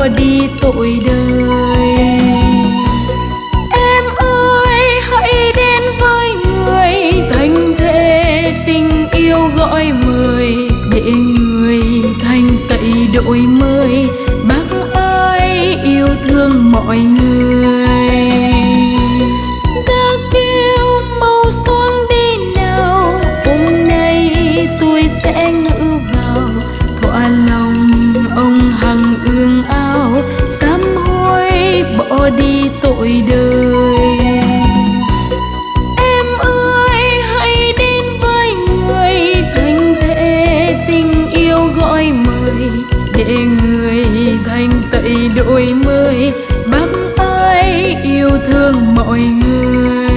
bỏ đi tội đời. Em ơi hãy đến với người, thành thề tình yêu gọi mời, để người thành tẩy đổi mới. Bác ơi yêu thương mọi người. Ra kêu mau xuống đi nào, hôm nay tôi sẽ ngự vào. Thỏa lòng ông hằng ương áo, sám hối bỏ đi tội đời. Em ơi hãy đến với người, thành thề tình yêu gọi mời, để người thành tẩy đổi mới. Bác ơi yêu thương mọi người.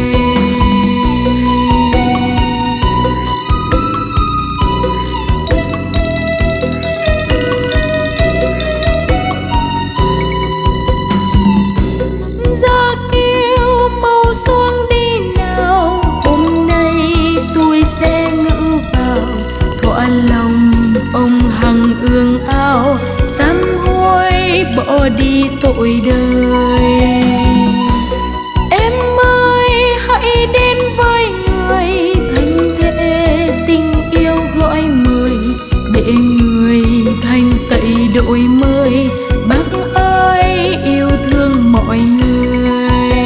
Ra kêu mau xuống đi nào, hôm nay tôi sẽ ngự vào. Thỏa lòng ông hằng ương áo, sám hối bỏ đi tội đời. Em ơi hãy đến với người, thành thề tình yêu gọi mời, để người thành tẩy đổi mới. Bác ơi yêu thương mọi người.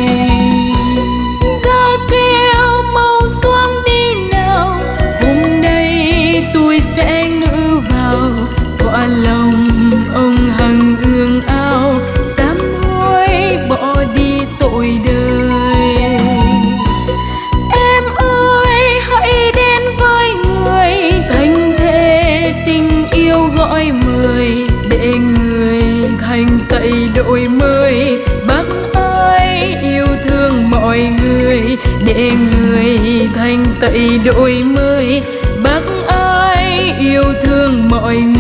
Ra kêu mau xuống đi nào, hôm nay tôi sẽ ngự vào. Thỏa lòng ông hằng ương áo, sám hối bỏ đi tội đời. Em ơi hãy đến với người, thành thề tình yêu gọi mời, để người thành tẩy đổi mới. Bác ơi yêu thương mọi người, để người thành tẩy đổi mới. Bác ơi yêu thương mọi người.